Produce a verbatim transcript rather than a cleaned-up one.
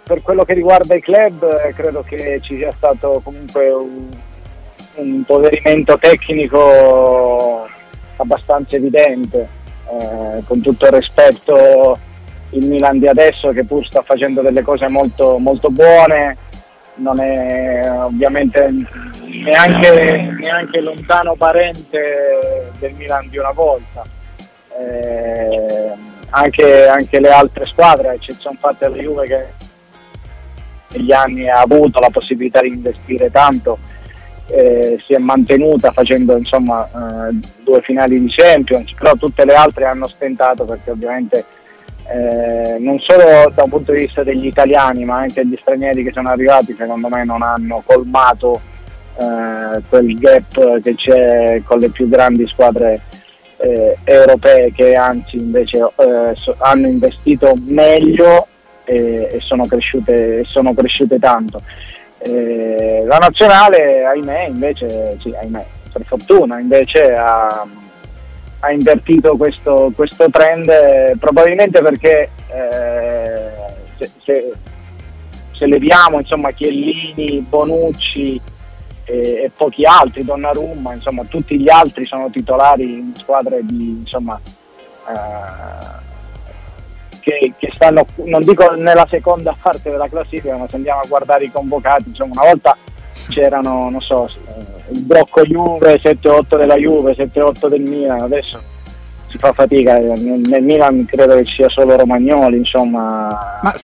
per quello che riguarda i club eh, credo che ci sia stato comunque un, un impoverimento tecnico abbastanza evidente, eh, con tutto il rispetto il Milan di adesso, che pur sta facendo delle cose molto, molto buone, non è ovviamente neanche, neanche lontano parente del Milan di una volta. Eh, anche, anche le altre squadre, a eccezione fatta della Juve, che negli anni ha avuto la possibilità di investire tanto, eh, si è mantenuta facendo insomma eh, due finali di Champions, però tutte le altre hanno stentato, perché ovviamente eh, non solo da un punto di vista degli italiani ma anche gli stranieri che sono arrivati secondo me non hanno colmato eh, quel gap che c'è con le più grandi squadre eh, europee, che anzi invece eh, so, hanno investito meglio e, e sono cresciute, sono cresciute tanto. Eh, la nazionale, ahimè, invece, sì, ahimè, per fortuna, invece ha, ha invertito questo, questo trend, eh, probabilmente perché eh, se, se, se leviamo insomma Chiellini, Bonucci e, e pochi altri, Donnarumma, insomma tutti gli altri sono titolari in squadre di insomma eh, Che, che stanno, non dico nella seconda parte della classifica, ma se andiamo a guardare i convocati, insomma una volta c'erano, non so, il blocco Juve, sette otto della Juve, sette otto del Milan, adesso si fa fatica, nel Milan credo che ci sia solo Romagnoli, insomma. Ma